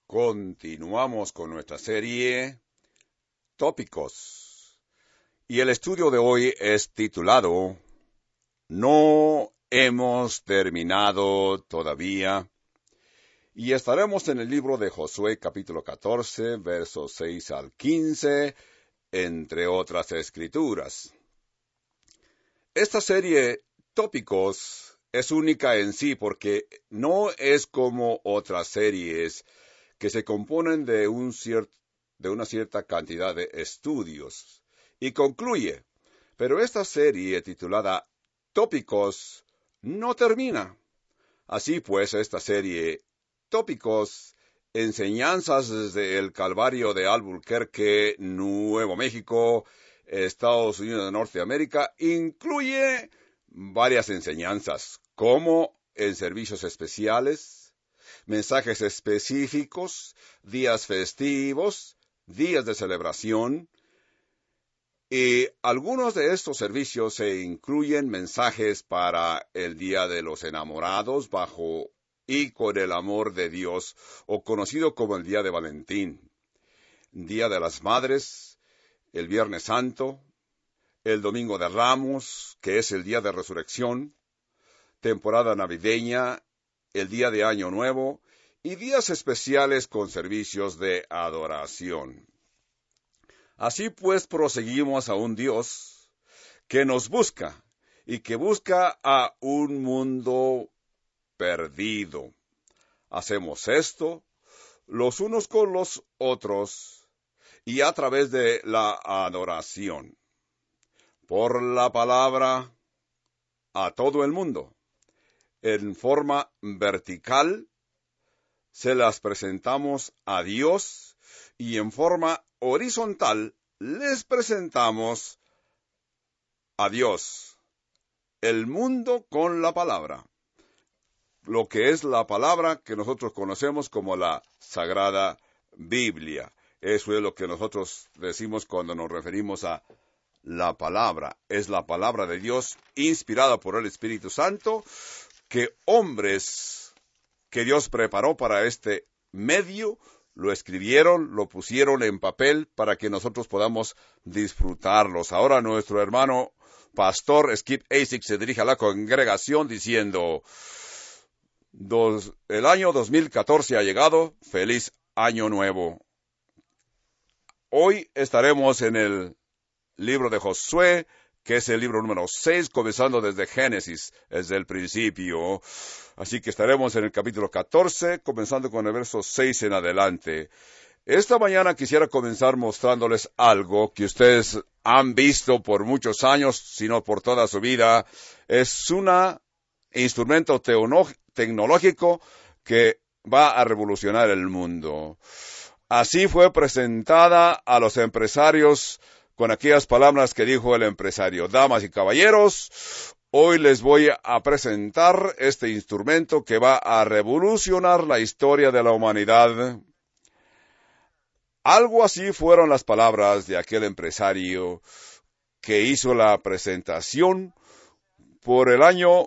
Continuamos con nuestra serie Tópicos. Y el estudio de hoy es titulado No hemos terminado todavía. Y estaremos en el libro de Josué capítulo 14, versos 6 al 15, entre otras escrituras. Esta serie Tópicos es única en sí porque no es como otras series que se componen de una cierta cantidad de estudios, y concluye. Pero esta serie titulada Tópicos no termina. Así pues, esta serie Tópicos, enseñanzas desde el Calvario de Albuquerque, Nuevo México, Estados Unidos de Norteamérica, incluye varias enseñanzas, como en servicios especiales, mensajes específicos, días festivos, días de celebración, y algunos de estos servicios se incluyen mensajes para el Día de los Enamorados bajo y con el amor de Dios, o conocido como el Día de Valentín, Día de las Madres, el Viernes Santo, el Domingo de Ramos, que es el Día de Resurrección, temporada navideña, el Día de Año Nuevo, y días especiales con servicios de adoración. Así pues, proseguimos a un Dios que nos busca y que busca a un mundo perdido. Hacemos esto los unos con los otros y a través de la adoración. Por la palabra a todo el mundo. En forma vertical se las presentamos a Dios y en forma horizontal les presentamos a Dios. El mundo con la palabra. Lo que es la palabra que nosotros conocemos como la Sagrada Biblia. Eso es lo que nosotros decimos cuando nos referimos a la palabra. Es la palabra de Dios inspirada por el Espíritu Santo que hombres que Dios preparó para este medio lo escribieron, lo pusieron en papel para que nosotros podamos disfrutarlos. Ahora nuestro hermano pastor Skip Asik se dirige a la congregación diciendo: el año 2014 ha llegado, feliz año nuevo. Hoy estaremos en el libro de Josué, que es el libro número 6, comenzando desde Génesis, desde el principio. Así que estaremos en el capítulo 14, comenzando con el verso 6 en adelante. Esta mañana quisiera comenzar mostrándoles algo que ustedes han visto por muchos años, sino por toda su vida. Es un instrumento tecnológico que va a revolucionar el mundo. Así fue presentada a los empresarios con aquellas palabras que dijo el empresario: damas y caballeros, hoy les voy a presentar este instrumento que va a revolucionar la historia de la humanidad. Algo así fueron las palabras de aquel empresario que hizo la presentación por el año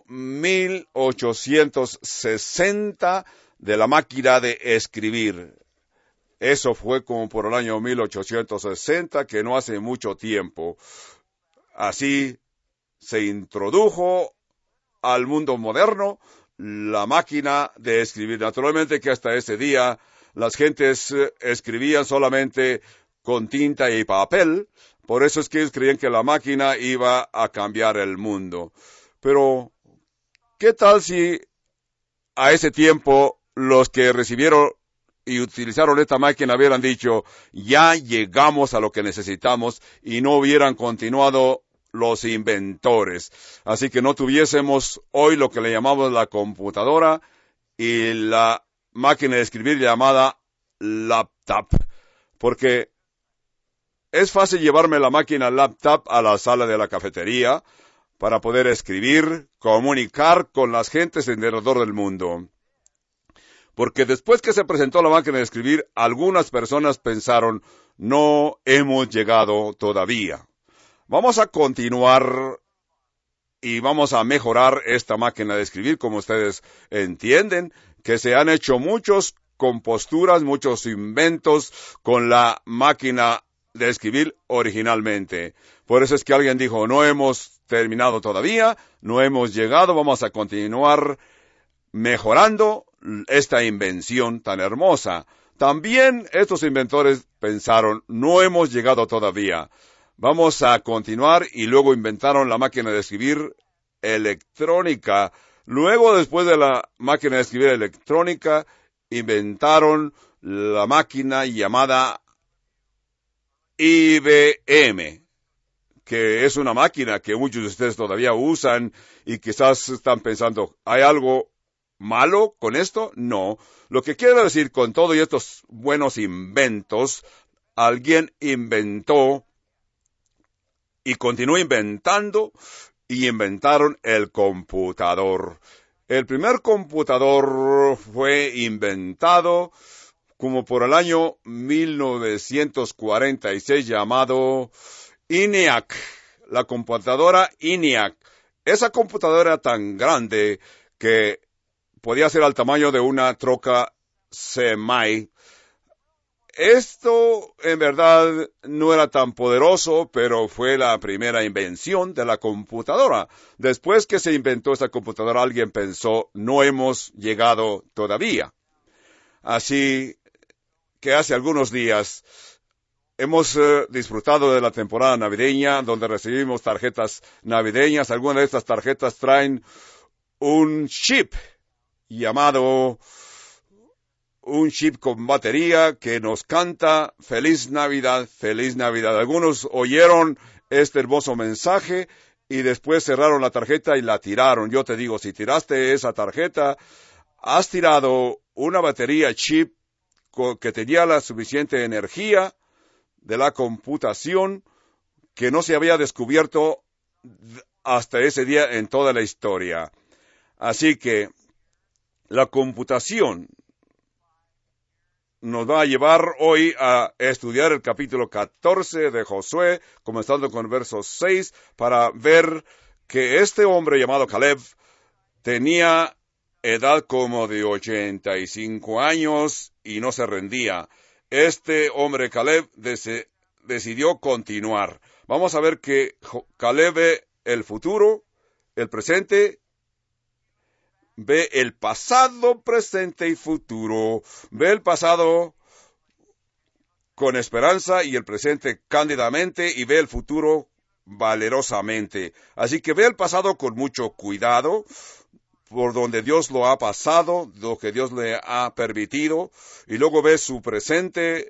1860 de la máquina de escribir. Eso fue como por el año 1860, que no hace mucho tiempo. Así se introdujo al mundo moderno la máquina de escribir. Naturalmente que hasta ese día las gentes escribían solamente con tinta y papel. Por eso es que ellos creían que la máquina iba a cambiar el mundo. Pero, ¿qué tal si a ese tiempo los que recibieron y utilizaron esta máquina hubieran dicho: ya llegamos a lo que necesitamos, y no hubieran continuado los inventores? Así que no tuviésemos hoy lo que le llamamos la computadora y la máquina de escribir llamada laptop, porque es fácil llevarme la máquina laptop a la sala de la cafetería para poder escribir, comunicar con las gentes alrededor del mundo. Porque después que se presentó la máquina de escribir, algunas personas pensaron: no hemos llegado todavía. Vamos a continuar y vamos a mejorar esta máquina de escribir. Como ustedes entienden, que se han hecho muchos composturas, muchos inventos con la máquina de escribir originalmente. Por eso es que alguien dijo, no hemos terminado todavía, no hemos llegado, vamos a continuar mejorando esta invención tan hermosa. También estos inventores pensaron, no hemos llegado todavía, vamos a continuar, y luego inventaron la máquina de escribir electrónica. Luego, después de la máquina de escribir electrónica, inventaron la máquina llamada IBM, que es una máquina que muchos de ustedes todavía usan y quizás están pensando, ¿hay algo malo con esto? No. Lo que quiero decir con todo y estos buenos inventos, alguien inventó y continuó inventando y inventaron el computador. El primer computador fue inventado como por el año 1946, llamado ENIAC, la computadora ENIAC. Esa computadora era tan grande que podía ser al tamaño de una troca semi. Esto, en verdad, no era tan poderoso, pero fue la primera invención de la computadora. Después que se inventó esta computadora, alguien pensó, no hemos llegado todavía. Así que hace algunos días hemos disfrutado de la temporada navideña, donde recibimos tarjetas navideñas. Algunas de estas tarjetas traen un chip llamado un chip con batería que nos canta Feliz Navidad, Feliz Navidad. Algunos oyeron este hermoso mensaje y después cerraron la tarjeta y la tiraron. Yo te digo, si tiraste esa tarjeta, has tirado una batería chip que tenía la suficiente energía de la computación que no se había descubierto hasta ese día en toda la historia. Así que la computación nos va a llevar hoy a estudiar el capítulo 14 de Josué, comenzando con el verso 6, para ver que este hombre llamado Caleb tenía edad como de 85 años y no se rendía. Este hombre Caleb decidió continuar. Vamos a ver que Caleb ve el futuro, el presente, ve el pasado, presente y futuro. Ve el pasado con esperanza y el presente cándidamente, y ve el futuro valerosamente. Así que ve el pasado con mucho cuidado, por donde Dios lo ha pasado, lo que Dios le ha permitido, y luego ve su presente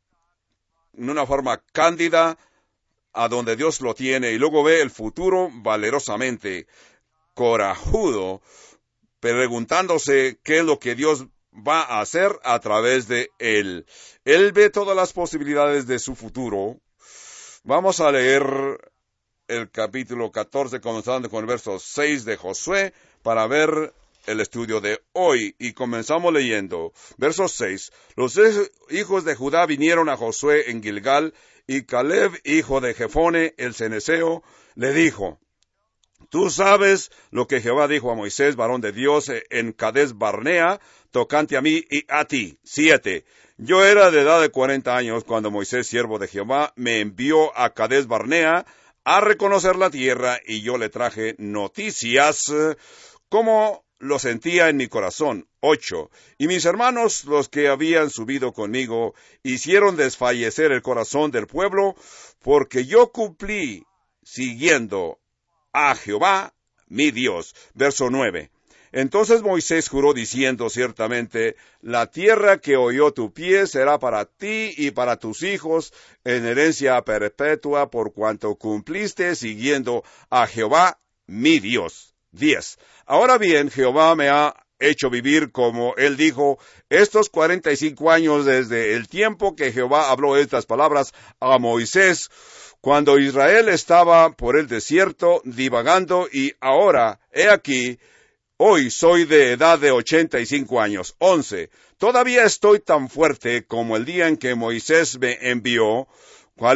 en una forma cándida, a donde Dios lo tiene, y luego ve el futuro valerosamente, corajudo, preguntándose qué es lo que Dios va a hacer a través de él. Él ve todas las posibilidades de su futuro. Vamos a leer el capítulo 14, comenzando con el verso 6 de Josué, para ver el estudio de hoy. Y comenzamos leyendo. Verso 6. Los hijos de Judá vinieron a Josué en Gilgal, y Caleb, hijo de Jefone, el ceneseo, le dijo: Tú sabes lo que Jehová dijo a Moisés, varón de Dios, en Cades Barnea, tocante a mí y a ti. 7. Yo era de edad de 40 años cuando Moisés, siervo de Jehová, me envió a Cades Barnea a reconocer la tierra, y yo le traje noticias como lo sentía en mi corazón. 8. Y mis hermanos, los que habían subido conmigo, hicieron desfallecer el corazón del pueblo, porque yo cumplí siguiendo a Jehová, mi Dios. Verso 9. Entonces Moisés juró diciendo: Ciertamente, la tierra que oyó tu pie será para ti y para tus hijos en herencia perpetua, por cuanto cumpliste siguiendo a Jehová, mi Dios. 10. Ahora bien, Jehová me ha hecho vivir, como él dijo, estos 45 años desde el tiempo que Jehová habló estas palabras a Moisés, cuando Israel estaba por el desierto divagando, y ahora, he aquí, hoy soy de edad de 85 años. 11. Todavía estoy tan fuerte como el día en que Moisés me envió. ¿Cuál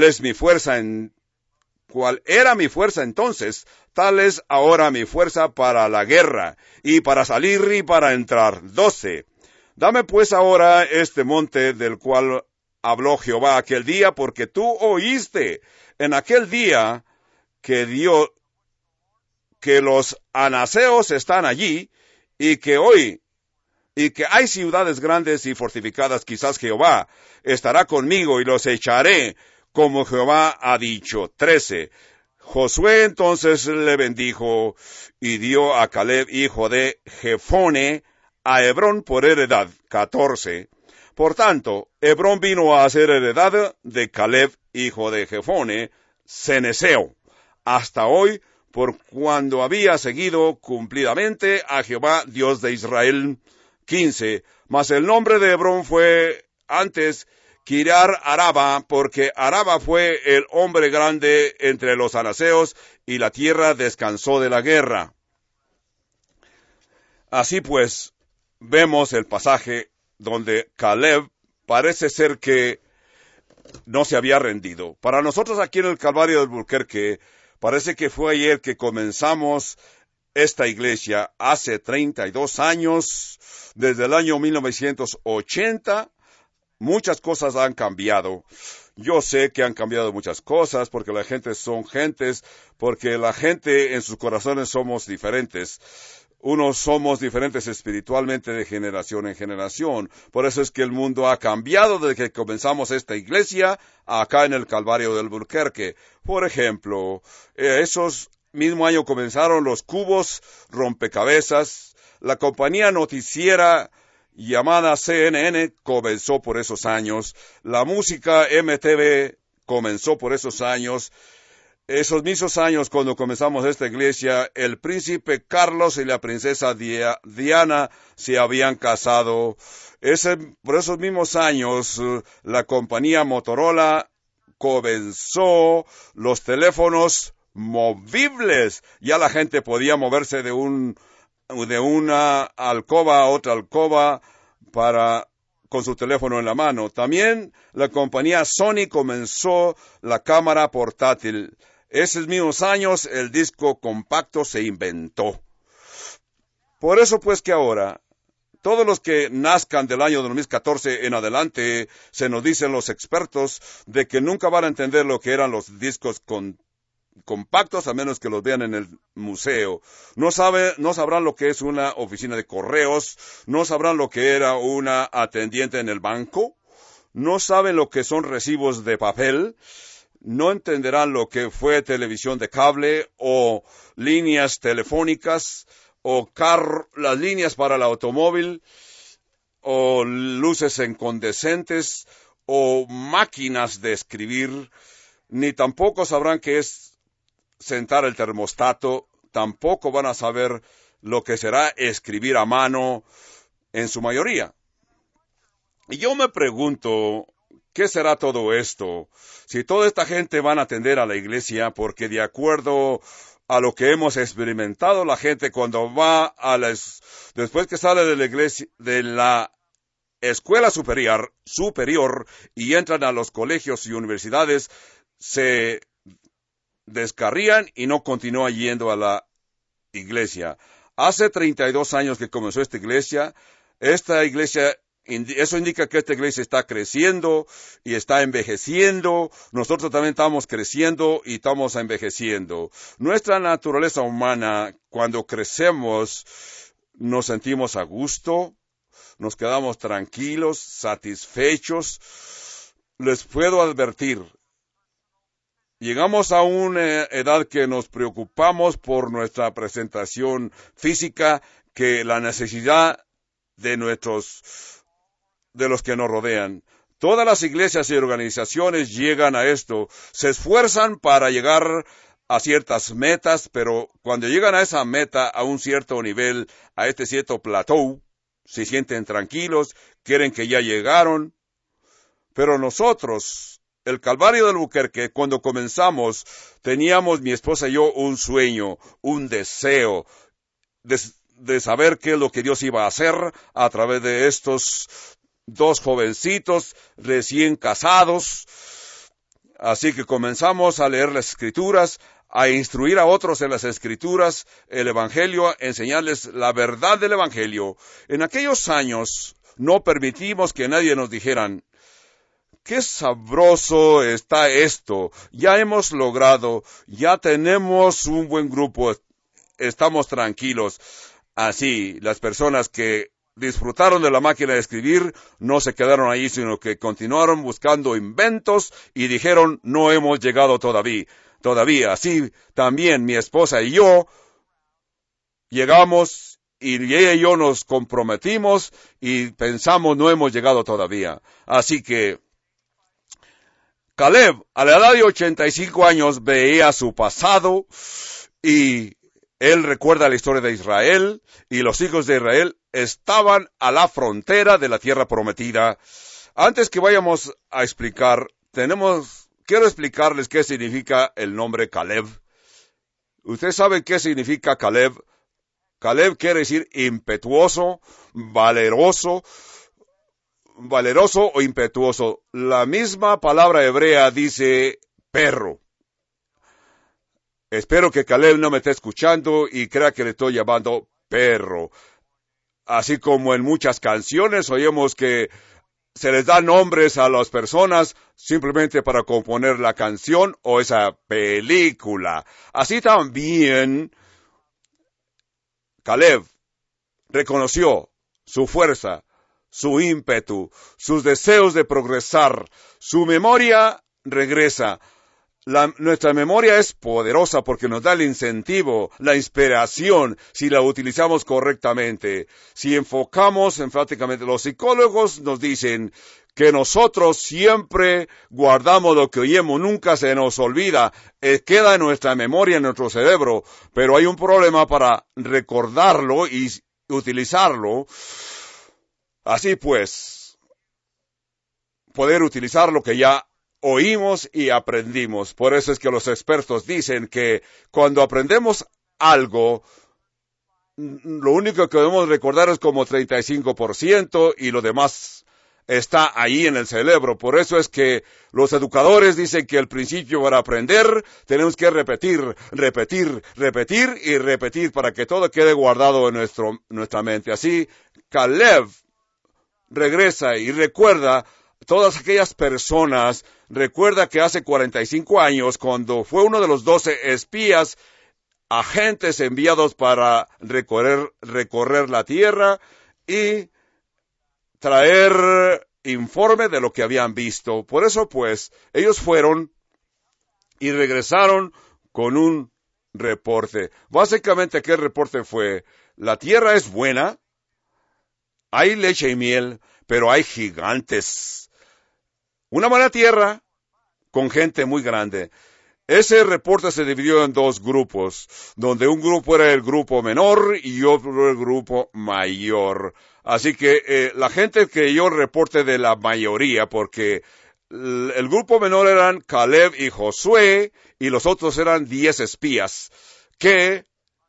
era mi fuerza entonces? Tal es ahora mi fuerza para la guerra, y para salir y para entrar. 12. Dame pues ahora este monte del cual habló Jehová aquel día, porque tú oíste en aquel día que que los anaseos están allí, y que hoy, y que hay ciudades grandes y fortificadas. Quizás Jehová estará conmigo y los echaré, como Jehová ha dicho. 13. Josué entonces le bendijo y dio a Caleb, hijo de Jefone, a Hebrón por heredad. 14. Por tanto, Hebrón vino a ser heredad de Caleb, hijo de Jefone, ceneseo, hasta hoy, por cuando había seguido cumplidamente a Jehová, Dios de Israel. 15. Mas el nombre de Hebrón fue antes Kiriar Araba, porque Araba fue el hombre grande entre los anaseos, y la tierra descansó de la guerra. Así pues, vemos el pasaje donde Caleb parece ser que no se había rendido. Para nosotros aquí en el Calvario del Albuquerque, parece que fue ayer que comenzamos esta iglesia, hace 32 años, desde el año 1980. Muchas cosas han cambiado. Yo sé que han cambiado muchas cosas, porque la gente son gentes, porque la gente en sus corazones somos diferentes. Unos somos diferentes espiritualmente de generación en generación. Por eso es que el mundo ha cambiado desde que comenzamos esta iglesia acá en el Calvario del Albuquerque. Por ejemplo, esos mismo año comenzaron los cubos rompecabezas. La compañía noticiera llamada CNN comenzó por esos años. La música MTV comenzó por esos años. Esos mismos años, cuando comenzamos esta iglesia, el príncipe Carlos y la princesa Diana se habían casado. Por esos mismos años, la compañía Motorola comenzó. Los teléfonos movibles. Ya la gente podía moverse de una alcoba a otra alcoba con su teléfono en la mano. También la compañía Sony comenzó la cámara portátil. Esos mismos años el disco compacto se inventó. Por eso pues que ahora, todos los que nazcan del año 2014 en adelante, se nos dicen los expertos de que nunca van a entender lo que eran los discos compactos, a menos que los vean en el museo. No sabrán lo que es una oficina de correos, no sabrán lo que era una atendiente en el banco, no saben lo que son recibos de papel, no entenderán lo que fue televisión de cable o líneas telefónicas o las líneas para el automóvil o luces incandescentes o máquinas de escribir, ni tampoco sabrán qué es sentar el termostato, tampoco van a saber lo que será escribir a mano en su mayoría. Y yo me pregunto, ¿qué será todo esto? Si toda esta gente van a atender a la iglesia, porque de acuerdo a lo que hemos experimentado, la gente cuando va después que sale de la iglesia, de la escuela superior y entran a los colegios y universidades, se descarrían y no continúan yendo a la iglesia. Hace 32 años que comenzó esta iglesia, eso indica que esta iglesia está creciendo y está envejeciendo. Nosotros también estamos creciendo y estamos envejeciendo. Nuestra naturaleza humana, cuando crecemos, nos sentimos a gusto, nos quedamos tranquilos, satisfechos. Les puedo advertir, llegamos a una edad que nos preocupamos por nuestra presentación física, que la necesidad de los que nos rodean. Todas las iglesias y organizaciones llegan a esto, se esfuerzan para llegar a ciertas metas, pero cuando llegan a esa meta, a un cierto nivel, a este cierto plateau, se sienten tranquilos, quieren que ya llegaron. Pero nosotros, el Calvario del Albuquerque, cuando comenzamos, teníamos mi esposa y yo un sueño, un deseo de saber qué es lo que Dios iba a hacer a través de estos dos jovencitos recién casados. Así que comenzamos a leer las Escrituras, a instruir a otros en las Escrituras, el Evangelio, a enseñarles la verdad del Evangelio. En aquellos años no permitimos que nadie nos dijeran, qué sabroso está esto, ya hemos logrado, ya tenemos un buen grupo, estamos tranquilos. Así, las personas que disfrutaron de la máquina de escribir no se quedaron ahí, sino que continuaron buscando inventos y dijeron, no hemos llegado todavía. Así también mi esposa y yo llegamos y ella y yo nos comprometimos y pensamos, no hemos llegado todavía. Así que Caleb, a la edad de 85 años, veía su pasado y él recuerda la historia de Israel, y los hijos de Israel estaban a la frontera de la tierra prometida. Antes que vayamos a explicar, quiero explicarles qué significa el nombre Caleb. ¿Ustedes saben qué significa Caleb? Caleb quiere decir impetuoso, valeroso o impetuoso. La misma palabra hebrea dice perro. Espero que Caleb no me esté escuchando y crea que le estoy llamando perro. Así como en muchas canciones oímos que se les da nombres a las personas simplemente para componer la canción o esa película. Así también Caleb reconoció su fuerza, su ímpetu, sus deseos de progresar. Su memoria regresa. Nuestra memoria es poderosa porque nos da el incentivo, la inspiración, si la utilizamos correctamente. Si enfocamos enfáticamente, los psicólogos nos dicen que nosotros siempre guardamos lo que oímos, nunca se nos olvida, queda en nuestra memoria, en nuestro cerebro, pero hay un problema para recordarlo y utilizarlo. Así pues, poder utilizar lo que ya oímos y aprendimos. Por eso es que los expertos dicen que cuando aprendemos algo, lo único que debemos recordar es como 35% y lo demás está ahí en el cerebro. Por eso es que los educadores dicen que el principio para aprender tenemos que repetir y repetir para que todo quede guardado en nuestra mente. Así, Caleb regresa y recuerda todas aquellas personas. Recuerda que hace 45 años, cuando fue uno de los 12 espías, agentes enviados para recorrer la tierra y traer informe de lo que habían visto. Por eso, pues, ellos fueron y regresaron con un reporte. Básicamente, ¿qué reporte fue? La tierra es buena, hay leche y miel, pero hay gigantes. Una buena tierra con gente muy grande. Ese reporte se dividió en dos grupos, donde un grupo era el grupo menor y otro el grupo mayor. Así que la gente creyó el reporte de la mayoría, porque el grupo menor eran Caleb y Josué, y los otros eran 10 espías, que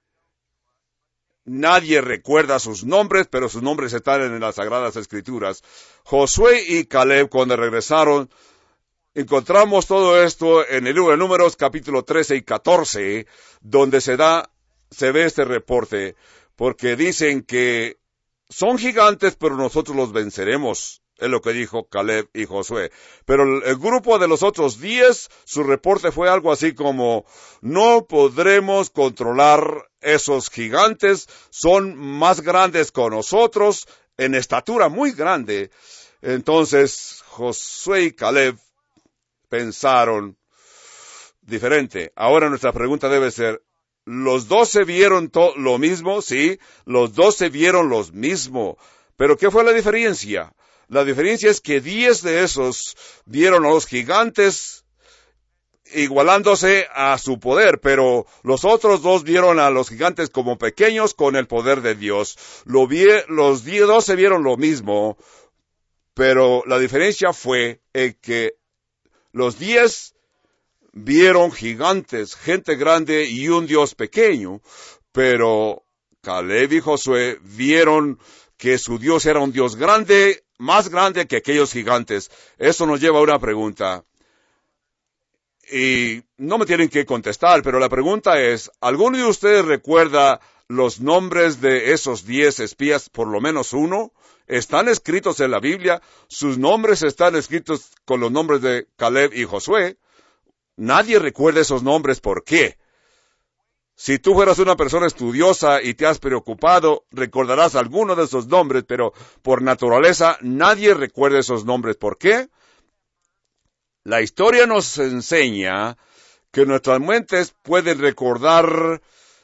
nadie recuerda sus nombres, pero sus nombres están en las Sagradas Escrituras. Josué y Caleb, cuando regresaron, encontramos todo esto en el libro de Números, capítulo 13 y 14, donde se ve este reporte, porque dicen que son gigantes, pero nosotros los venceremos. Es lo que dijo Caleb y Josué. Pero el grupo de los otros 10, su reporte fue algo así como, no podremos controlar esos gigantes, son más grandes que nosotros, en estatura muy grande. Entonces, Josué y Caleb pensaron diferente. Ahora nuestra pregunta debe ser, ¿los 12 vieron lo mismo? Sí, los 12 vieron lo mismo. Pero ¿qué fue la diferencia? La diferencia es que 10 de esos vieron a los gigantes igualándose a su poder, pero los otros 2 vieron a los gigantes como pequeños con el poder de Dios. Los 12 vieron lo mismo, pero la diferencia fue que los 10 vieron gigantes, gente grande y un Dios pequeño, pero Caleb y Josué vieron que su Dios era un Dios grande, más grande que aquellos gigantes. Eso nos lleva a una pregunta. Y no me tienen que contestar, pero la pregunta es, ¿alguno de ustedes recuerda los nombres de esos 10 espías, por lo menos uno? están escritos en la Biblia, sus nombres están escritos con los nombres de Caleb y Josué. Nadie recuerda esos nombres. ¿Por qué? Si tú fueras una persona estudiosa y te has preocupado, recordarás alguno de esos nombres, pero por naturaleza nadie recuerda esos nombres. ¿Por qué? La historia nos enseña que nuestras mentes pueden recordar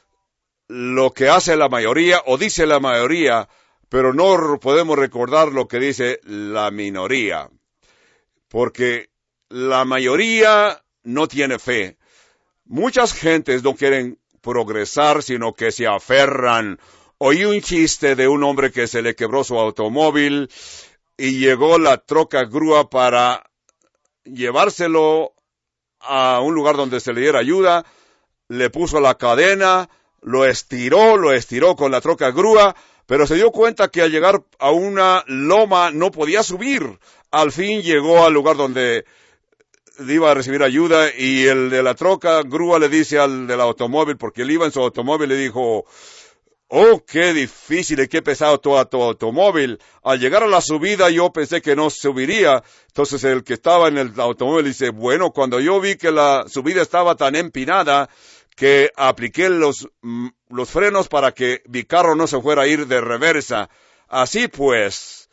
lo que hace la mayoría o dice la mayoría, pero no podemos recordar lo que dice la minoría, porque la mayoría no tiene fe. Muchas gentes no quieren progresar, sino que se aferran. Oí un chiste de un hombre que se le quebró su automóvil y llegó la troca grúa para llevárselo a un lugar donde se le diera ayuda, le puso la cadena, lo estiró con la troca grúa, pero se dio cuenta que al llegar a una loma no podía subir. Al fin llegó al lugar donde iba a recibir ayuda y el de la troca grúa le dice al del automóvil, porque él iba en su automóvil, le dijo: oh, qué difícil y qué pesado tu automóvil. Al llegar a la subida yo pensé que no subiría. Entonces el que estaba en el automóvil dice: bueno, cuando yo vi que la subida estaba tan empinada que apliqué los frenos para que mi carro no se fuera a ir de reversa. Así pues,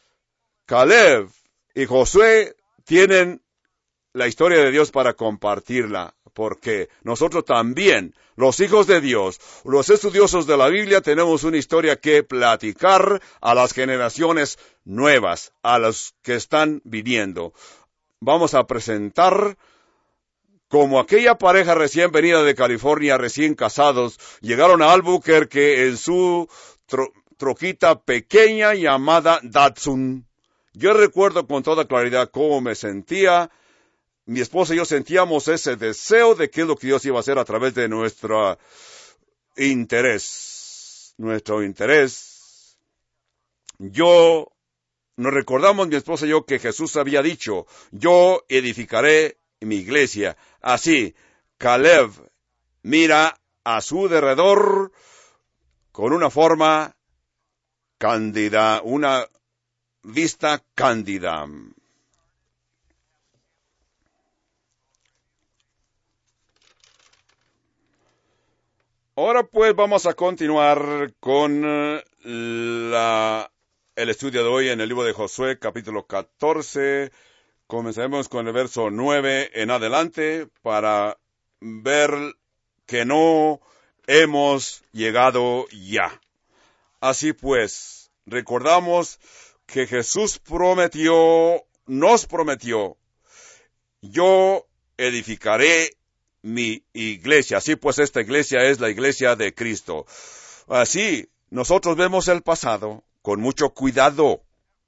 Caleb y Josué tienen la historia de Dios para compartirla, porque nosotros también, los hijos de Dios, los estudiosos de la Biblia, tenemos una historia que platicar a las generaciones nuevas, a los que están viniendo. Vamos a presentar como aquella pareja recién venida de California, recién casados, llegaron a Albuquerque en su troquita pequeña llamada Datsun. Yo recuerdo con toda claridad cómo me sentía. Mi esposa y yo sentíamos ese deseo de qué es lo que Dios iba a hacer a través de nuestro interés. Nos recordamos, mi esposa y yo, que Jesús había dicho: yo edificaré mi iglesia. Así, Caleb mira a su derredor con una forma cándida, una vista cándida. Ahora pues vamos a continuar con el estudio de hoy en el libro de Josué, capítulo 14. Comenzaremos con el verso 9 en adelante para ver que no hemos llegado ya. Así pues, recordamos que Jesús nos prometió: yo edificaré mi iglesia. Así pues, esta iglesia es la iglesia de Cristo. Así, nosotros vemos el pasado con mucho cuidado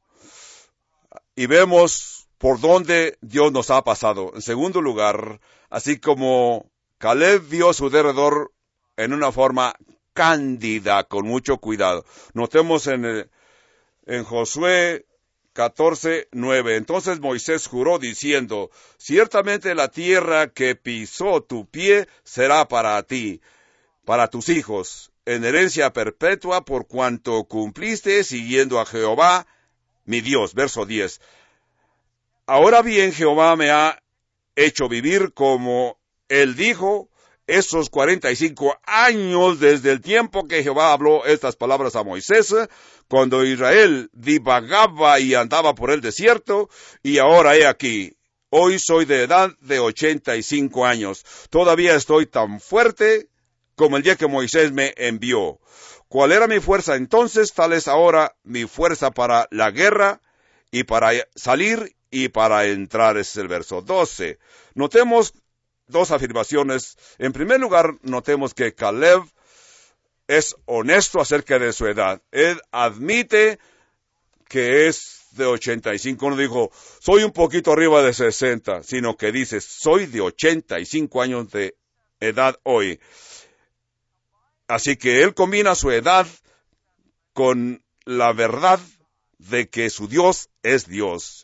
y vemos por dónde Dios nos ha pasado. En segundo lugar, así como Caleb vio su derredor en una forma cándida, con mucho cuidado. Notemos en Josué 14:9. Entonces Moisés juró diciendo: ciertamente la tierra que pisó tu pie será para ti, para tus hijos, en herencia perpetua, por cuanto cumpliste siguiendo a Jehová, mi Dios. Verso 10. Ahora bien, Jehová me ha hecho vivir como él dijo, esos 45 años desde el tiempo que Jehová habló estas palabras a Moisés, cuando Israel divagaba y andaba por el desierto, y ahora he aquí, hoy soy de edad de 85 años. Todavía estoy tan fuerte como el día que Moisés me envió. ¿Cuál era mi fuerza entonces? Tal es ahora mi fuerza para la guerra y para salir y para entrar. Ese es el verso 12. Notemos dos afirmaciones. En primer lugar, notemos que Caleb es honesto acerca de su edad. Él admite que es de 85. No dijo, soy un poquito arriba de 60, sino que dice, soy de 85 años de edad hoy. Así que él combina su edad con la verdad de que su Dios es Dios.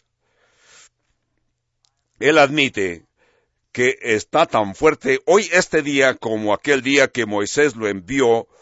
Él admite que está tan fuerte hoy este día como aquel día que Moisés lo envió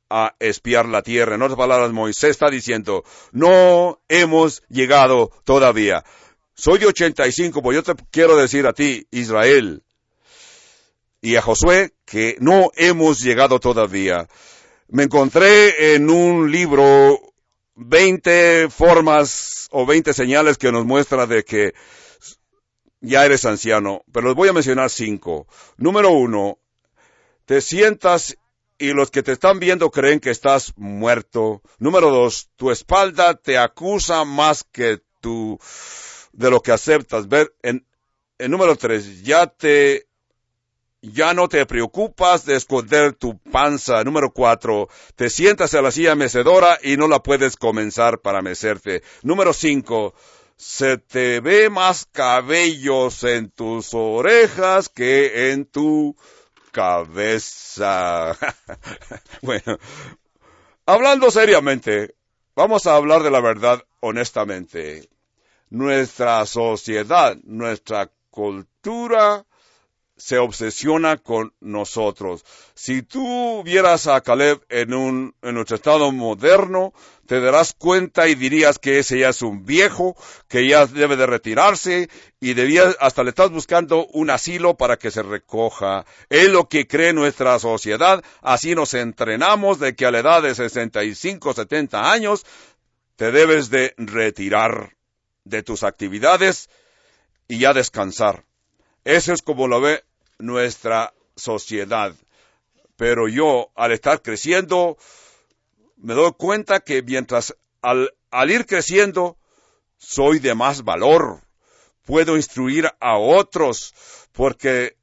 a espiar la tierra. En otras palabras, Moisés está diciendo, no hemos llegado todavía. Soy de 85, pues yo te quiero decir a ti, Israel, y a Josué, que no hemos llegado todavía. Me encontré en un libro 20 formas o 20 señales que nos muestra de que ya eres anciano, pero les voy a mencionar 5. Número 1, te sientas y los que te están viendo creen que estás muerto. Número 2, tu espalda te acusa más que tú de lo que aceptas. Ver, en número 3, ya no te preocupas de esconder tu panza. Número 4, te sientas en la silla mecedora y no la puedes comenzar para mecerte. Número 5, se te ve más cabellos en tus orejas que en tu cabeza. Bueno, hablando seriamente, vamos a hablar de la verdad honestamente. Nuestra sociedad, nuestra cultura se obsesiona con nosotros. Si tú vieras a Caleb en nuestro estado moderno, te darás cuenta y dirías que ese ya es un viejo, que ya debe de retirarse, y hasta le estás buscando un asilo para que se recoja. Es lo que cree nuestra sociedad. Así nos entrenamos de que a la edad de 65, 70 años, te debes de retirar de tus actividades y ya descansar. Eso es como lo ve nuestra sociedad. Pero yo, al estar creciendo, me doy cuenta que mientras al ir creciendo, soy de más valor. Puedo instruir a otros, porque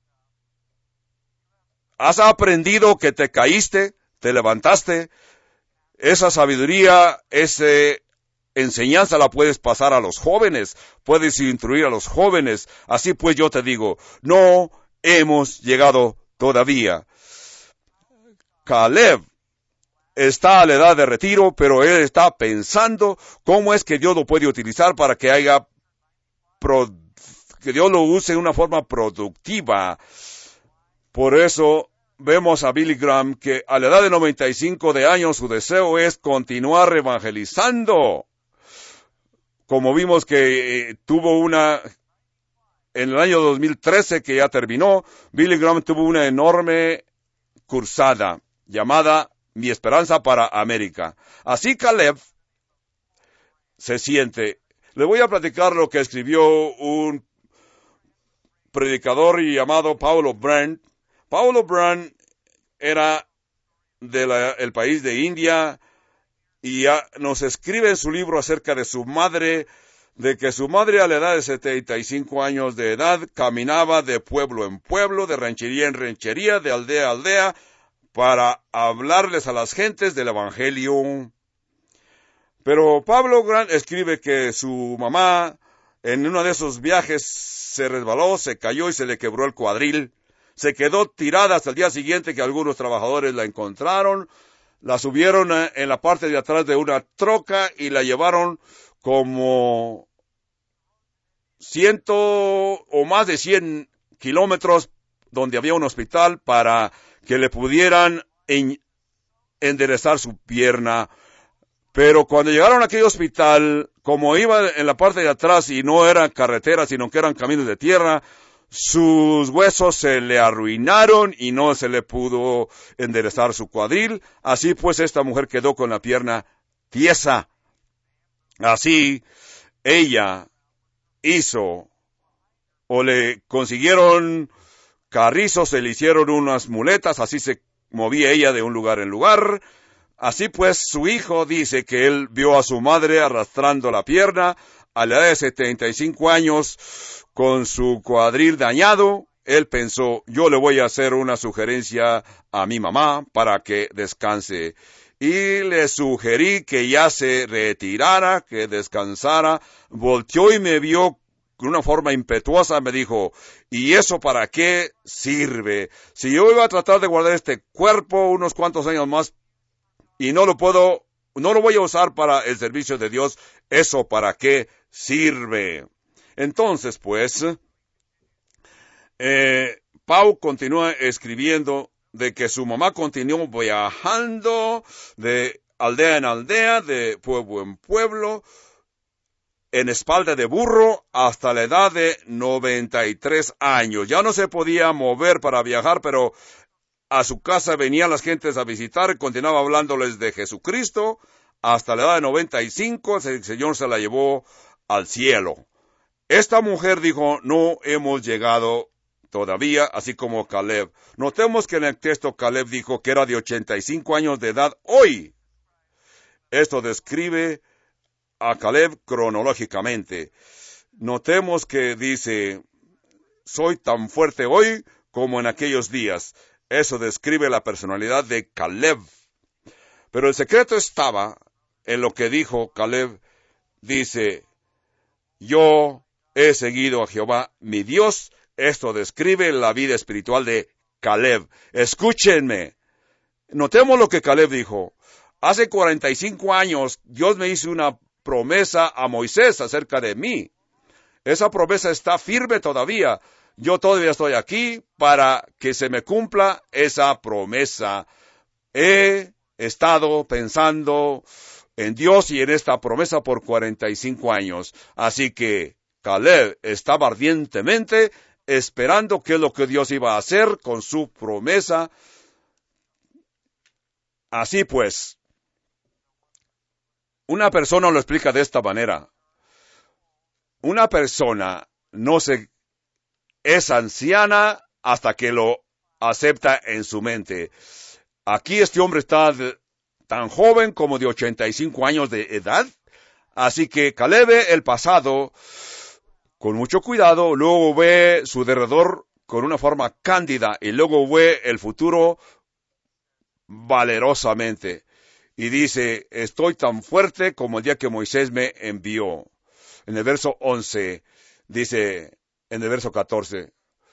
has aprendido que te caíste, te levantaste. Esa sabiduría, esa enseñanza la puedes pasar a los jóvenes, puedes instruir a los jóvenes. Así pues yo te digo, no hemos llegado todavía. Caleb está a la edad de retiro, pero él está pensando cómo es que Dios lo puede utilizar para que que Dios lo use de una forma productiva. Por eso vemos a Billy Graham que a la edad de 95 de años su deseo es continuar evangelizando. Como vimos que tuvo en el año 2013 que ya terminó, Billy Graham tuvo una enorme cruzada llamada Mi Esperanza para América. Así Caleb se siente. Le voy a platicar lo que escribió un predicador llamado Paulo Brand. Paulo Brand era del país de India y nos escribe en su libro acerca de su madre, de que su madre a la edad de 75 años de edad caminaba de pueblo en pueblo, de ranchería en ranchería, de aldea a aldea, para hablarles a las gentes del Evangelio. Pero Pablo Grant escribe que su mamá en uno de esos viajes se resbaló, se cayó y se le quebró el cuadril. Se quedó tirada hasta el día siguiente que algunos trabajadores la encontraron, la subieron en la parte de atrás de una troca y la llevaron como 100 o más de 100 kilómetros donde había un hospital para que le pudieran enderezar su pierna. Pero cuando llegaron a aquel hospital, como iba en la parte de atrás y no eran carreteras, sino que eran caminos de tierra, sus huesos se le arruinaron y no se le pudo enderezar su cuadril. Así pues, esta mujer quedó con la pierna tiesa. Así, ella hizo, o le consiguieron carrizos, se le hicieron unas muletas, así se movía ella de un lugar en lugar. Así pues, su hijo dice que él vio a su madre arrastrando la pierna a la edad de 75 años con su cuadril dañado. Él pensó, yo le voy a hacer una sugerencia a mi mamá para que descanse. Y le sugerí que ya se retirara, que descansara. Volteó y me vio con una forma impetuosa, me dijo, ¿y eso para qué sirve? Si yo iba a tratar de guardar este cuerpo unos cuantos años más y no lo voy a usar para el servicio de Dios, ¿eso para qué sirve? Entonces, pues, Pau continúa escribiendo de que su mamá continuó viajando de aldea en aldea, de pueblo en pueblo, en espalda de burro hasta la edad de 93 años. Ya no se podía mover para viajar, pero a su casa venían las gentes a visitar y continuaba hablándoles de Jesucristo. Hasta la edad de 95, el Señor se la llevó al cielo. Esta mujer dijo, no hemos llegado todavía, así como Caleb. Notemos que en el texto Caleb dijo que era de 85 años de edad hoy. Esto describe a Caleb cronológicamente. Notemos que dice, soy tan fuerte hoy como en aquellos días. Eso describe la personalidad de Caleb. Pero el secreto estaba en lo que dijo Caleb. Dice, yo he seguido a Jehová, mi Dios. Esto describe la vida espiritual de Caleb. Escúchenme. Notemos lo que Caleb dijo. Hace 45 años, Dios me hizo una promesa a Moisés acerca de mí. Esa promesa está firme todavía. Yo todavía estoy aquí para que se me cumpla esa promesa. He estado pensando en Dios y en esta promesa por 45 años. Así que Caleb estaba ardientemente esperando qué es lo que Dios iba a hacer con su promesa. Así pues, una persona lo explica de esta manera. Una persona no es anciana hasta que lo acepta en su mente. Aquí este hombre está tan joven como de 85 años de edad. Así que Caleb ve el pasado con mucho cuidado, luego ve su derredor con una forma cándida y luego ve el futuro valerosamente. Y dice, estoy tan fuerte como el día que Moisés me envió. En el verso 11, dice, en el verso 14.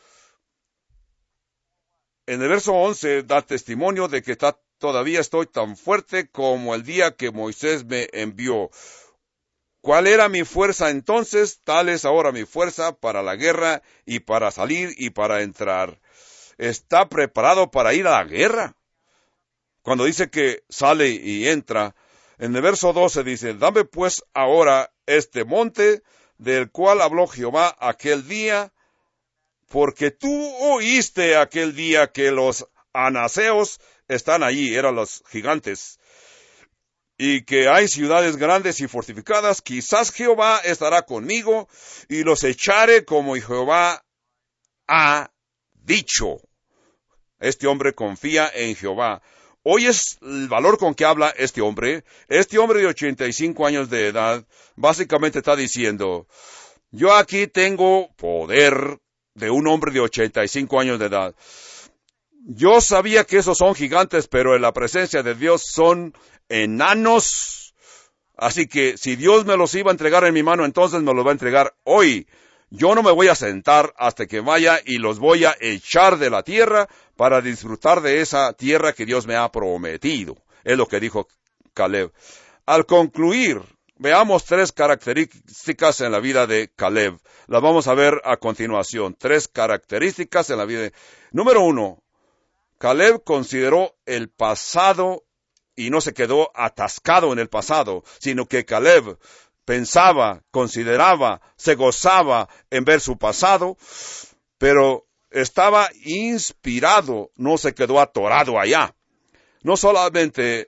En el verso 11 da testimonio de que todavía estoy tan fuerte como el día que Moisés me envió. ¿Cuál era mi fuerza entonces? Tal es ahora mi fuerza para la guerra y para salir y para entrar. ¿Está preparado para ir a la guerra? Cuando dice que sale y entra, en el verso 12 dice, dame pues ahora este monte del cual habló Jehová aquel día, porque tú oíste aquel día que los anaseos están allí, eran los gigantes, y que hay ciudades grandes y fortificadas. Quizás Jehová estará conmigo y los echaré como Jehová ha dicho. Este hombre confía en Jehová. Hoy es el valor con que habla este hombre. Este hombre de 85 años de edad básicamente está diciendo, yo aquí tengo poder de un hombre de 85 años de edad. Yo sabía que esos son gigantes, pero en la presencia de Dios son enanos. Así que si Dios me los iba a entregar en mi mano, entonces me los va a entregar hoy. Yo no me voy a sentar hasta que vaya y los voy a echar de la tierra para disfrutar de esa tierra que Dios me ha prometido. Es lo que dijo Caleb. Al concluir, veamos 3 características en la vida de Caleb. Las vamos a ver a continuación. 3 características en la vida. Número 1. Caleb consideró el pasado y no se quedó atascado en el pasado, sino que Caleb pensaba, consideraba, se gozaba en ver su pasado, pero estaba inspirado, no se quedó atorado allá. No solamente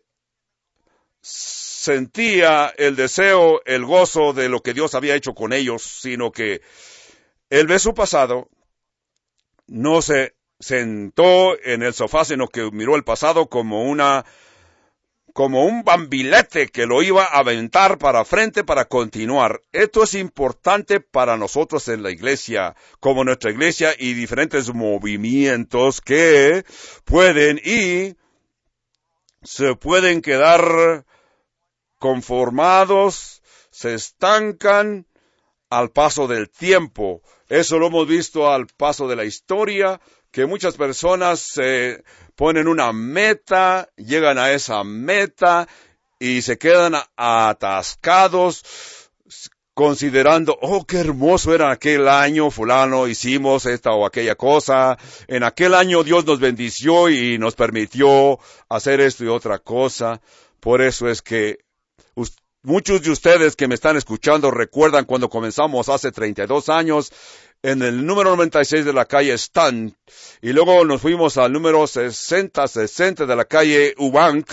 sentía el deseo, el gozo de lo que Dios había hecho con ellos, sino que él ve su pasado, no se sentó en el sofá, sino que miró el pasado como un bambilete que lo iba a aventar para frente para continuar. Esto es importante para nosotros en la iglesia, como nuestra iglesia y diferentes movimientos que pueden y se pueden quedar conformados, se estancan al paso del tiempo. Eso lo hemos visto al paso de la historia, que muchas personas se ponen una meta, llegan a esa meta y se quedan atascados considerando, oh, qué hermoso era aquel año, fulano, hicimos esta o aquella cosa, en aquel año Dios nos bendició y nos permitió hacer esto y otra cosa. Por eso es que muchos de ustedes que me están escuchando recuerdan cuando comenzamos hace 32 años en el número 96 de la calle Stant, y luego nos fuimos al número 60 de la calle Ubank,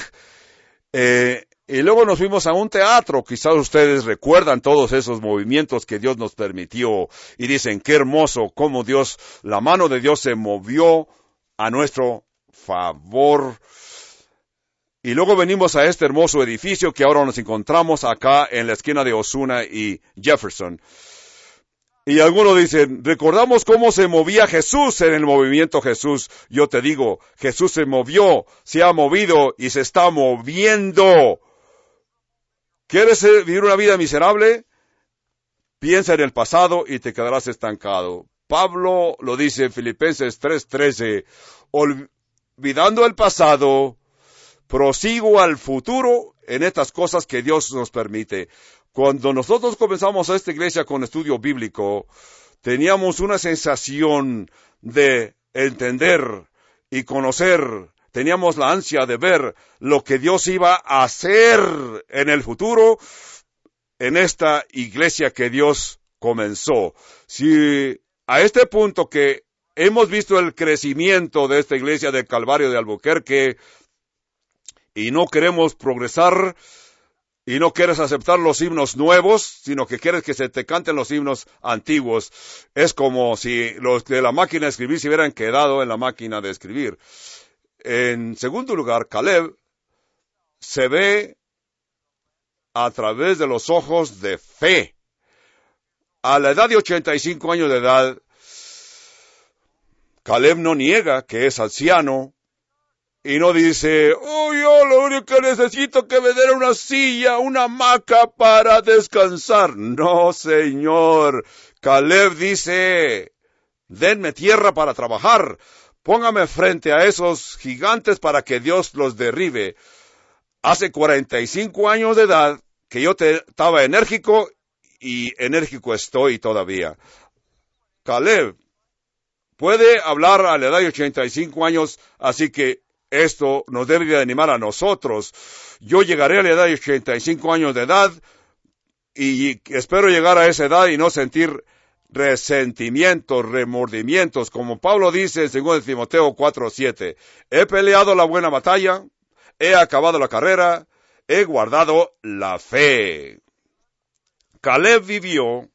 y luego nos fuimos a un teatro. Quizás ustedes recuerdan todos esos movimientos que Dios nos permitió y dicen, qué hermoso cómo la mano de Dios se movió a nuestro favor. Y luego venimos a este hermoso edificio que ahora nos encontramos acá en la esquina de Osuna y Jefferson. Y algunos dicen, recordamos cómo se movía Jesús en el movimiento Jesús. Yo te digo, Jesús se movió, se ha movido y se está moviendo. ¿Quieres vivir una vida miserable? Piensa en el pasado y te quedarás estancado. Pablo lo dice en Filipenses 3:13, olvidando el pasado, prosigo al futuro en estas cosas que Dios nos permite. Cuando nosotros comenzamos esta iglesia con estudio bíblico, teníamos una sensación de entender y conocer. Teníamos la ansia de ver lo que Dios iba a hacer en el futuro en esta iglesia que Dios comenzó. Si a este punto que hemos visto el crecimiento de esta iglesia del Calvario de Albuquerque y no queremos progresar y no quieres aceptar los himnos nuevos, sino que quieres que se te canten los himnos antiguos, es como si los de la máquina de escribir se hubieran quedado en la máquina de escribir. En segundo lugar, Caleb se ve a través de los ojos de fe. A la edad de 85 años de edad, Caleb no niega que es anciano y no dice, oh, yo lo único que necesito que me den una silla, una hamaca para descansar. No, señor. Caleb dice, denme tierra para trabajar. Póngame frente a esos gigantes para que Dios los derribe. Hace 45 años de edad que yo estaba enérgico y enérgico estoy todavía. Caleb puede hablar a la edad de 85 años, así que esto nos debe de animar a nosotros. Yo llegaré a la edad de 85 años de edad y espero llegar a esa edad y no sentir resentimientos, remordimientos, como Pablo dice en 2 Timoteo 4:7. He peleado la buena batalla, he acabado la carrera, he guardado la fe. Caleb vivió,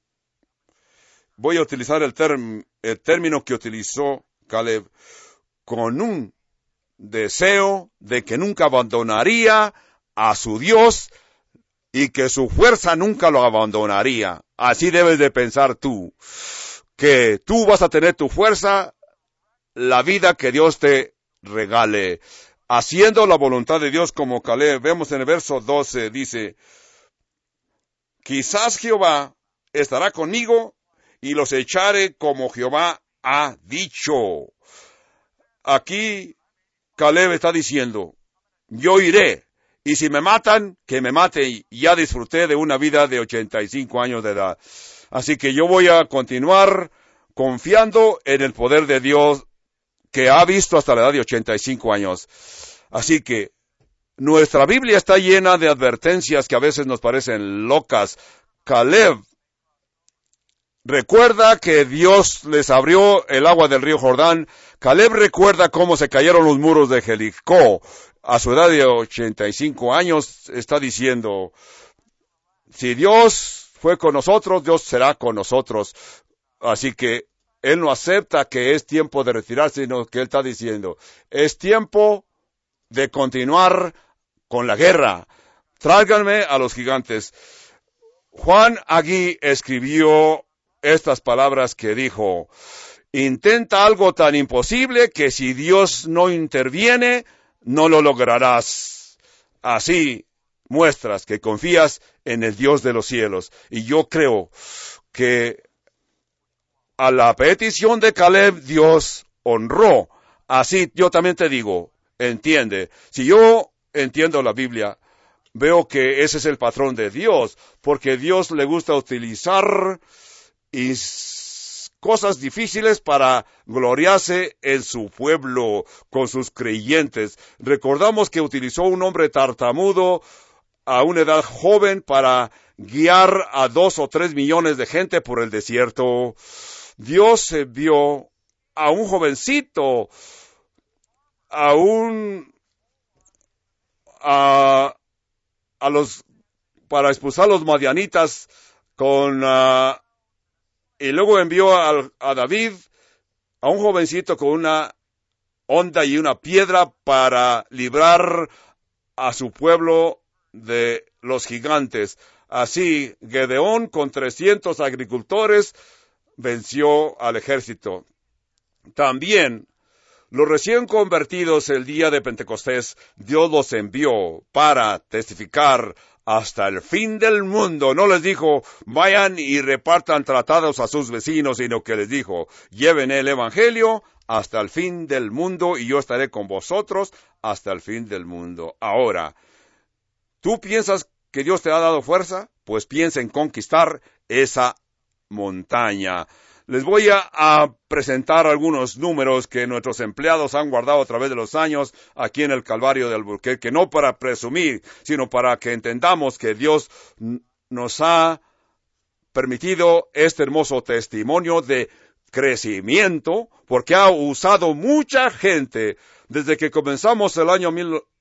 voy a utilizar el término que utilizó Caleb, con un deseo de que nunca abandonaría a su Dios y que su fuerza nunca lo abandonaría. Así debes de pensar tú, que tú vas a tener tu fuerza, la vida que Dios te regale, haciendo la voluntad de Dios como Caleb. Vemos en el verso 12, dice, quizás Jehová estará conmigo y los echaré como Jehová ha dicho. Aquí Caleb está diciendo, yo iré, y si me matan, que me mate. Ya disfruté de una vida de 85 años de edad. Así que yo voy a continuar confiando en el poder de Dios que ha visto hasta la edad de 85 años. Así que nuestra Biblia está llena de advertencias que a veces nos parecen locas. Caleb recuerda que Dios les abrió el agua del río Jordán. Caleb recuerda cómo se cayeron los muros de Jericó. A su edad de 85 años está diciendo, si Dios fue con nosotros, Dios será con nosotros. Así que él no acepta que es tiempo de retirarse, sino que él está diciendo, es tiempo de continuar con la guerra. Tráiganme a los gigantes. Juan Agui escribió estas palabras que dijo, intenta algo tan imposible que si Dios no interviene, no lo lograrás. Así muestras que confías en el Dios de los cielos. Y yo creo que a la petición de Caleb, Dios honró. Así yo también te digo, entiende, si yo entiendo la Biblia, veo que ese es el patrón de Dios, porque Dios le gusta utilizar cosas difíciles para gloriarse en su pueblo, con sus creyentes. Recordamos que utilizó un hombre tartamudo a una edad joven para guiar a 2 o 3 millones de gente por el desierto. Dios envió a un jovencito, para expulsar a los madianitas y luego envió a David, a un jovencito con una honda y una piedra para librar a su pueblo de los gigantes. Así, Gedeón, con 300 agricultores, venció al ejército. También, los recién convertidos el día de Pentecostés, Dios los envió para testificar hasta el fin del mundo. No les dijo, vayan y repartan tratados a sus vecinos, sino que les dijo, lleven el evangelio hasta el fin del mundo y yo estaré con vosotros hasta el fin del mundo. Ahora, ¿tú piensas que Dios te ha dado fuerza? Pues piensa en conquistar esa montaña. Les voy a presentar algunos números que nuestros empleados han guardado a través de los años aquí en el Calvario de Albuquerque, no para presumir, sino para que entendamos que Dios nos ha permitido este hermoso testimonio de crecimiento, porque ha usado mucha gente desde que comenzamos el año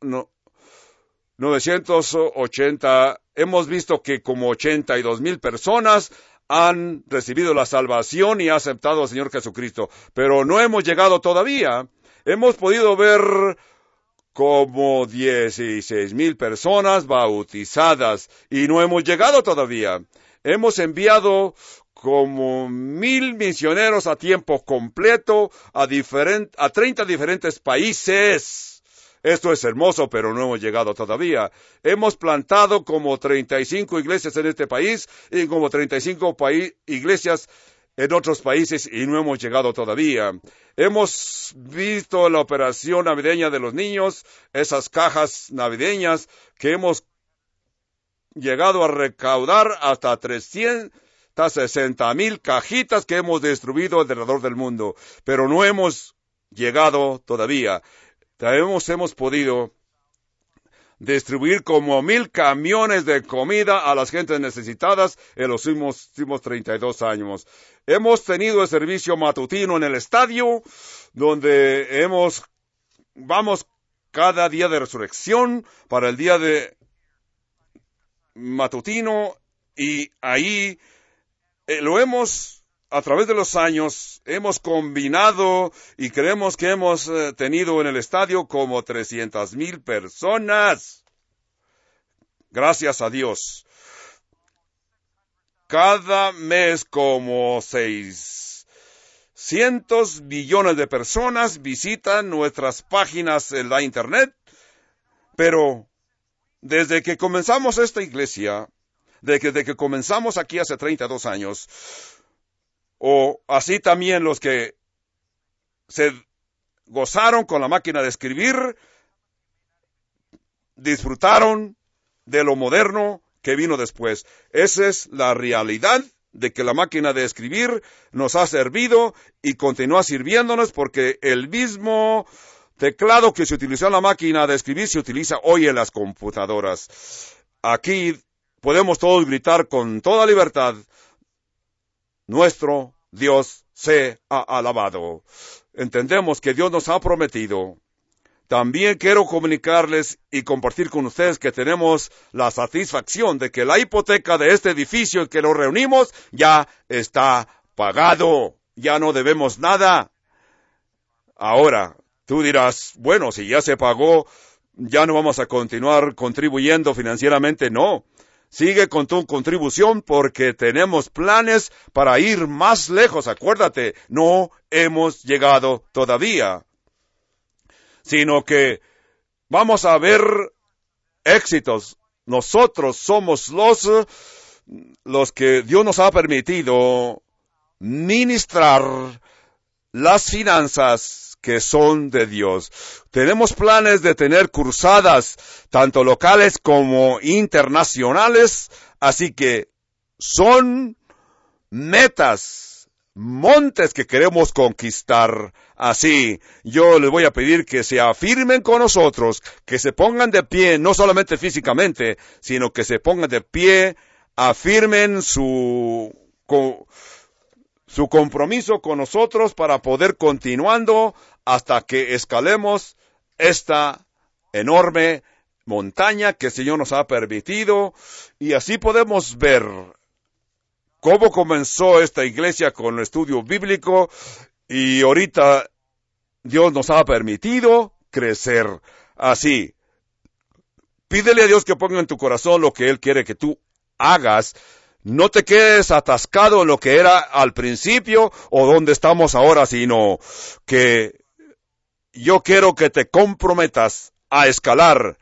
1980. Hemos visto que como 82,000 personas han recibido la salvación y aceptado al Señor Jesucristo, pero no hemos llegado todavía. Hemos podido ver como 16,000 personas bautizadas y no hemos llegado todavía. Hemos enviado como 1,000 misioneros a tiempo completo a 30 diferentes países. Esto es hermoso, pero no hemos llegado todavía. Hemos plantado como 35 iglesias en este país y como 35 iglesias en otros países y no hemos llegado todavía. Hemos visto la operación navideña de los niños, esas cajas navideñas que hemos llegado a recaudar hasta 360,000 cajitas que hemos distribuido alrededor del mundo, pero no hemos llegado todavía. Hemos podido distribuir como 1,000 camiones de comida a las gentes necesitadas en los últimos 32 años. Hemos tenido el servicio matutino en el estadio, donde vamos cada día de resurrección para el día de matutino, y ahí a través de los años, hemos combinado y creemos que hemos tenido en el estadio como 300,000 personas. Gracias a Dios. Cada mes como 600 millones de personas visitan nuestras páginas en la internet, pero desde que comenzamos esta iglesia, desde que comenzamos aquí hace 32 años, o así también los que se gozaron con la máquina de escribir, disfrutaron de lo moderno que vino después. Esa es la realidad de que la máquina de escribir nos ha servido y continúa sirviéndonos, porque el mismo teclado que se utilizó en la máquina de escribir se utiliza hoy en las computadoras. Aquí podemos todos gritar con toda libertad, nuestro Dios sea alabado. Entendemos que Dios nos ha prometido. También quiero comunicarles y compartir con ustedes que tenemos la satisfacción de que la hipoteca de este edificio en que nos reunimos ya está pagado. Ya no debemos nada. Ahora, tú dirás, bueno, si ya se pagó, ya no vamos a continuar contribuyendo financieramente. No. Sigue con tu contribución, porque tenemos planes para ir más lejos. Acuérdate, no hemos llegado todavía, sino que vamos a ver éxitos. Nosotros somos los que Dios nos ha permitido ministrar las finanzas que son de Dios. Tenemos planes de tener cruzadas, tanto locales como internacionales, así que son metas, montes que queremos conquistar. Así, yo les voy a pedir que se afirmen con nosotros, que se pongan de pie, no solamente físicamente, sino que se pongan de pie, afirmen su compromiso con nosotros para poder continuando hasta que escalemos esta enorme montaña que el Señor nos ha permitido, y así podemos ver cómo comenzó esta iglesia con el estudio bíblico, y ahorita Dios nos ha permitido crecer. Así, pídele a Dios que ponga en tu corazón lo que Él quiere que tú hagas. No te quedes atascado en lo que era al principio o donde estamos ahora, sino que yo quiero que te comprometas a escalar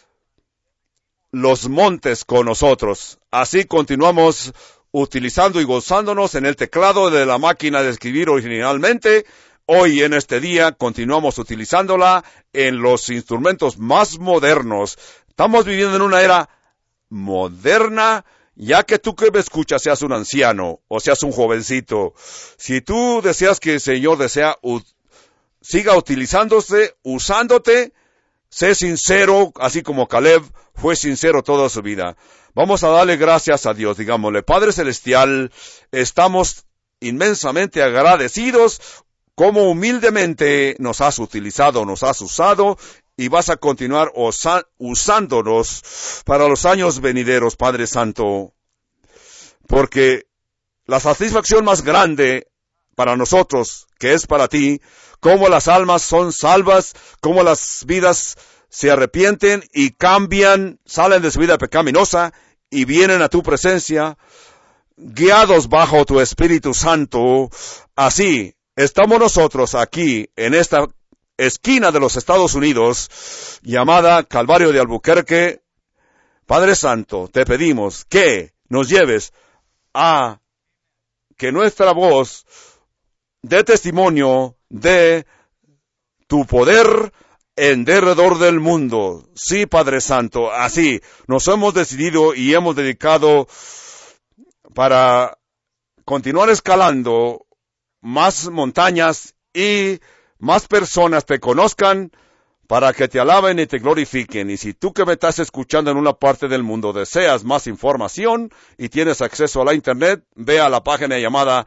los montes con nosotros. Así continuamos utilizando y gozándonos en el teclado de la máquina de escribir originalmente. Hoy en este día continuamos utilizándola en los instrumentos más modernos. Estamos viviendo en una era moderna, ya que tú que me escuchas seas un anciano o seas un jovencito. Si tú deseas que el Señor siga usándote, sé sincero, así como Caleb fue sincero toda su vida. Vamos a darle gracias a Dios, digámosle: Padre Celestial, estamos inmensamente agradecidos como humildemente nos has utilizado, nos has usado, y vas a continuar usándonos para los años venideros, Padre Santo. Porque la satisfacción más grande para nosotros, que es para ti, cómo las almas son salvas, cómo las vidas se arrepienten y cambian, salen de su vida pecaminosa y vienen a tu presencia, guiados bajo tu Espíritu Santo. Así estamos nosotros aquí en esta esquina de los Estados Unidos, llamada Calvario de Albuquerque. Padre Santo, te pedimos que nos lleves a que nuestra voz dé testimonio de tu poder en derredor del mundo. Sí, Padre Santo, así nos hemos decidido y hemos dedicado para continuar escalando más montañas y más personas te conozcan, para que te alaben y te glorifiquen. Y si tú que me estás escuchando en una parte del mundo deseas más información y tienes acceso a la internet, ve a la página llamada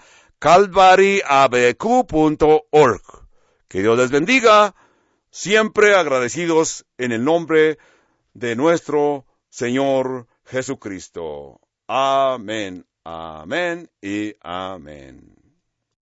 calvaryabq.org. Que Dios les bendiga, siempre agradecidos en el nombre de nuestro Señor Jesucristo. Amén, amén y amén.